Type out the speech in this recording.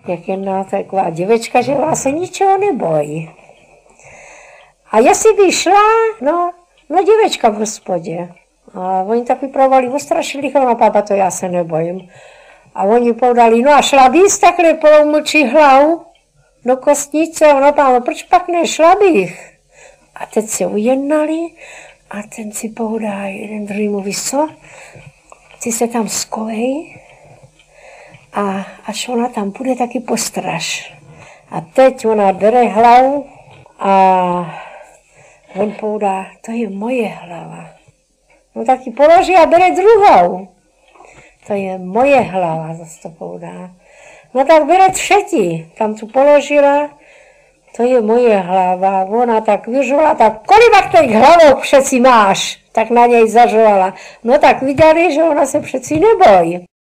jak jedna taková děvečka, že vás se ničeho nebojí. A jestli by šla, no děvečka v hospodě. A oni tak vypravovali, ustrašili, no pápa, to já se nebojím. A oni povedali, no a šla bys takhle polomlčí hlavu do kostnice, no pápa, proč pak nešla bych? A teď se ujednali a ten si povedá, jeden druhý mu, víš co, ty se tam skovej a až ona tam půjde, taky postraž. A teď ona dere hlavu a on povedá, to je moje hlava. No tak ji položí a bere druhou. To je moje hlava, zase to povedá. No tak bere třetí, tam tu položila, to je moje hlava. Ona tak vyžovala, tak kolik těch hlavou přeci máš? Tak na něj zažovala. No tak viděli, že ona se přeci nebojí.